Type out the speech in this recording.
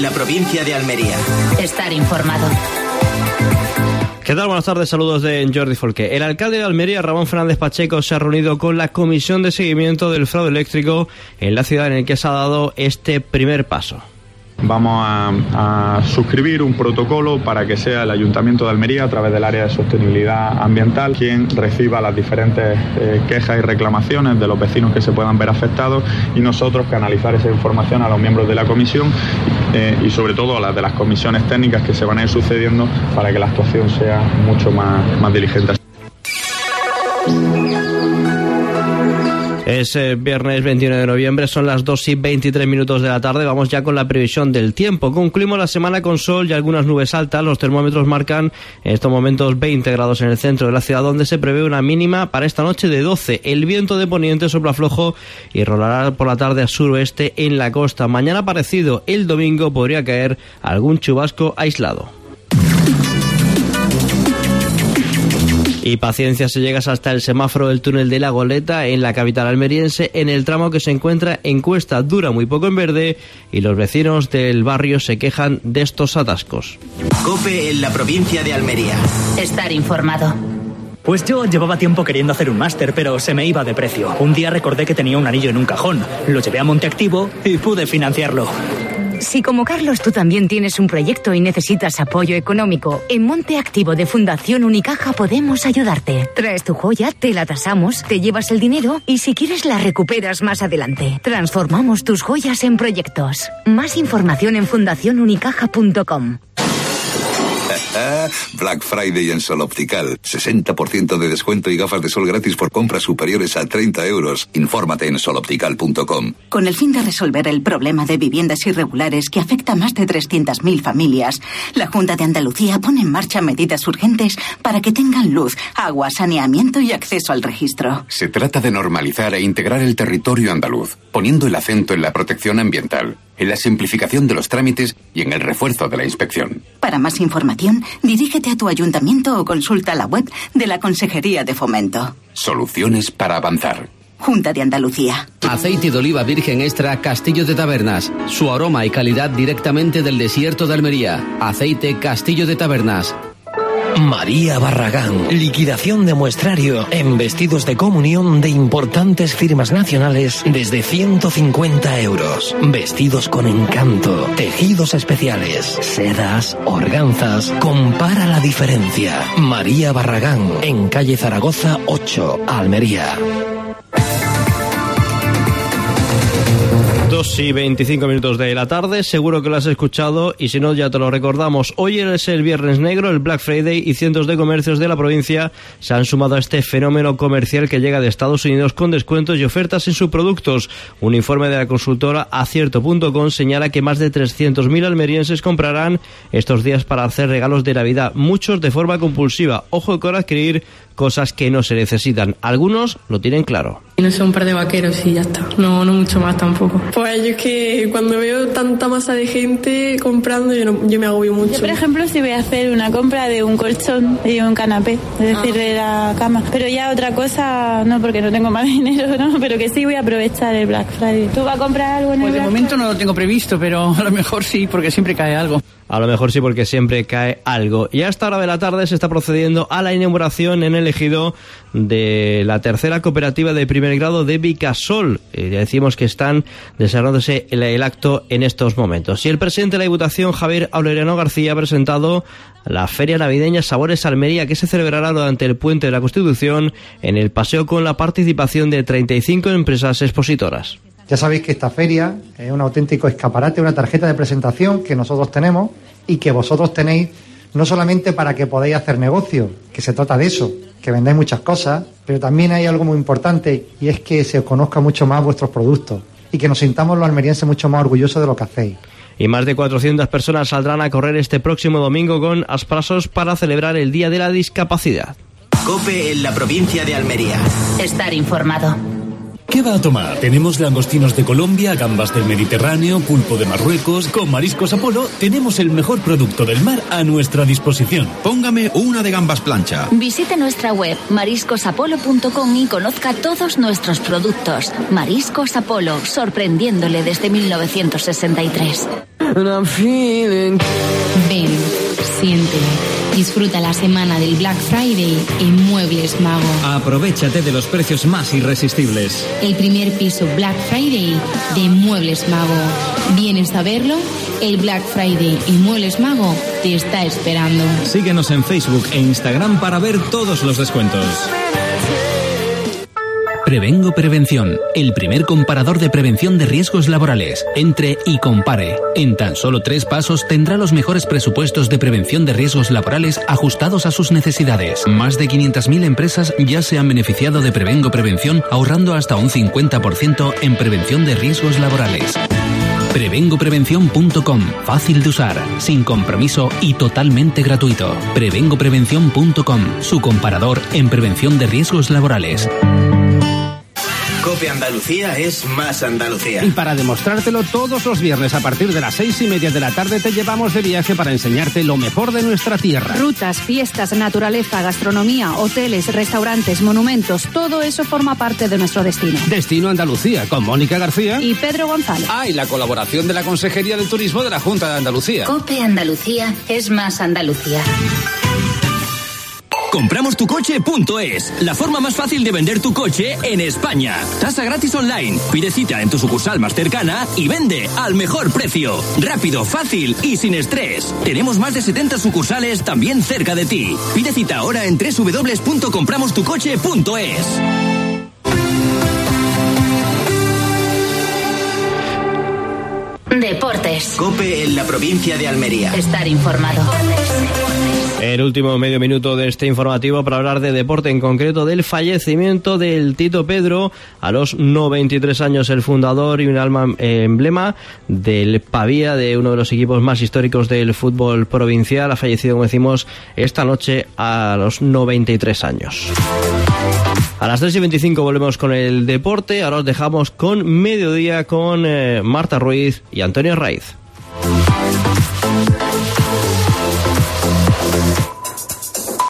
la provincia de Almería. Estar informado. ¿Qué tal? Buenas tardes, saludos de Jordi Folqué. El alcalde de Almería, Ramón Fernández Pacheco, se ha reunido con la Comisión de Seguimiento del Fraude Eléctrico en la ciudad, en el que se ha dado este primer paso. Vamos a suscribir un protocolo para que sea el Ayuntamiento de Almería, a través del área de sostenibilidad ambiental, quien reciba las diferentes quejas y reclamaciones de los vecinos que se puedan ver afectados, y nosotros canalizar esa información a los miembros de la comisión y sobre todo a las de las comisiones técnicas que se van a ir sucediendo, para que la actuación sea mucho más diligente. Es viernes 21 de noviembre, son las 2:23 de la tarde. Vamos ya con la previsión del tiempo. Concluimos la semana con sol y algunas nubes altas. Los termómetros marcan en estos momentos 20 grados en el centro de la ciudad, donde se prevé una mínima para esta noche de 12. El viento de poniente sopla flojo y rolará por la tarde a suroeste en la costa. Mañana parecido, el domingo podría caer algún chubasco aislado. Y paciencia si llegas hasta el semáforo del túnel de la Goleta en la capital almeriense, en el tramo que se encuentra en cuesta. Dura muy poco en verde y los vecinos del barrio se quejan de estos atascos. COPE en la provincia de Almería. Estar informado. Pues yo llevaba tiempo queriendo hacer un máster, pero se me iba de precio. Un día recordé que tenía un anillo en un cajón, lo llevé a Monteactivo y pude financiarlo. Si como Carlos tú también tienes un proyecto y necesitas apoyo económico, en Monteactivo de Fundación Unicaja podemos ayudarte. Traes tu joya, te la tasamos, te llevas el dinero y si quieres la recuperas más adelante. Transformamos tus joyas en proyectos. Más información en fundacionunicaja.com. Black Friday en Sol Optical. 60% de descuento y gafas de sol gratis por compras superiores a 30 euros. Infórmate en soloptical.com. Con el fin de resolver el problema de viviendas irregulares que afecta a más de 300.000 familias, la Junta de Andalucía pone en marcha medidas urgentes para que tengan luz, agua, saneamiento y acceso al registro. Se trata de normalizar e integrar el territorio andaluz, poniendo el acento en la protección ambiental, en la simplificación de los trámites y en el refuerzo de la inspección. Para más información, dirígete a tu ayuntamiento o consulta la web de la Consejería de Fomento. Soluciones para avanzar. Junta de Andalucía. Aceite de oliva virgen extra Castillo de Tabernas. Su aroma y calidad directamente del desierto de Almería. Aceite Castillo de Tabernas. María Barragán. Liquidación de muestrario en vestidos de comunión de importantes firmas nacionales desde 150 euros. Vestidos con encanto, tejidos especiales, sedas, organzas. Compara la diferencia. María Barragán, en calle Zaragoza 8, Almería. 2:25 de la tarde, seguro que lo has escuchado y si no ya te lo recordamos. Hoy es el Viernes Negro, el Black Friday, y cientos de comercios de la provincia se han sumado a este fenómeno comercial que llega de Estados Unidos con descuentos y ofertas en sus productos. Un informe de la consultora Acierto.com señala que más de 300.000 almerienses comprarán estos días para hacer regalos de Navidad, muchos de forma compulsiva. Ojo con adquirir cosas que no se necesitan. Algunos lo tienen claro. No sé, un par de vaqueros y ya está. No mucho más tampoco. Pues yo es que cuando veo tanta masa de gente comprando, yo me agobio mucho. Yo, por ejemplo, si voy a hacer una compra de un colchón y un canapé, es decir, de la cama. Pero ya otra cosa, no, porque no tengo más dinero, ¿no? Pero que sí voy a aprovechar el Black Friday. ¿Tú vas a comprar algo en el Black Friday? De momento no lo tengo previsto, pero a lo mejor sí, porque siempre cae algo. A lo mejor sí, porque siempre cae algo. Y a esta hora de la tarde se está procediendo a la inauguración en el ejido de la tercera cooperativa de primer grado de Vicasol. Ya decimos que están desarrollándose el acto en estos momentos. Y el presidente de la Diputación, Javier Aureliano García, ha presentado la Feria Navideña Sabores Almería, que se celebrará durante el Puente de la Constitución en el paseo, con la participación de 35 empresas expositoras. Ya sabéis que esta feria es un auténtico escaparate, una tarjeta de presentación que nosotros tenemos y que vosotros tenéis, no solamente para que podáis hacer negocio, que se trata de eso, que vendáis muchas cosas, pero también hay algo muy importante, y es que se conozca mucho más vuestros productos y que nos sintamos los almerienses mucho más orgullosos de lo que hacéis. Y más de 400 personas saldrán a correr este próximo domingo con Asprasos para celebrar el Día de la Discapacidad. COPE en la provincia de Almería. Estar informado. ¿Qué va a tomar? Tenemos langostinos de Colombia, gambas del Mediterráneo, pulpo de Marruecos. Con Mariscos Apolo tenemos el mejor producto del mar a nuestra disposición. Póngame una de gambas plancha. Visite nuestra web mariscosapolo.com y conozca todos nuestros productos. Mariscos Apolo, sorprendiéndole desde 1963. Ven, siente. Disfruta la semana del Black Friday en Muebles Mago. Aprovéchate de los precios más irresistibles. El primer piso Black Friday de Muebles Mago. ¿Vienes a verlo? El Black Friday en Muebles Mago te está esperando. Síguenos en Facebook e Instagram para ver todos los descuentos. Prevengo Prevención, el primer comparador de prevención de riesgos laborales. Entre y compare. En tan solo 3 pasos tendrá los mejores presupuestos de prevención de riesgos laborales ajustados a sus necesidades. Más de 500.000 empresas ya se han beneficiado de Prevengo Prevención, ahorrando hasta un 50% en prevención de riesgos laborales. Prevengoprevención.com. Fácil de usar, sin compromiso y totalmente gratuito. Prevengoprevención.com. Su comparador en prevención de riesgos laborales. COPE Andalucía es más Andalucía. Y para demostrártelo, todos los viernes a partir de las 6:30 de la tarde te llevamos de viaje para enseñarte lo mejor de nuestra tierra. Rutas, fiestas, naturaleza, gastronomía, hoteles, restaurantes, monumentos, todo eso forma parte de nuestro destino. Destino Andalucía, con Mónica García y Pedro González. Y la colaboración de la Consejería del Turismo de la Junta de Andalucía. COPE Andalucía es más Andalucía. Compramostucoche.es, la forma más fácil de vender tu coche en España. Tasa gratis online. Pide cita en tu sucursal más cercana y vende al mejor precio. Rápido, fácil y sin estrés. Tenemos más de 70 sucursales también cerca de ti. Pide cita ahora en www.compramostucoche.es. Deportes. COPE en la provincia de Almería. Estar informado. El último medio minuto de este informativo para hablar de deporte, en concreto del fallecimiento del Tito Pedro a los 93 años, el fundador y un alma emblema del Pavía, de uno de los equipos más históricos del fútbol provincial. Ha fallecido, como decimos, esta noche a los 93 años. A las 3:25 volvemos con el deporte. Ahora os dejamos con Mediodía con Marta Ruiz y Antonio Raiz.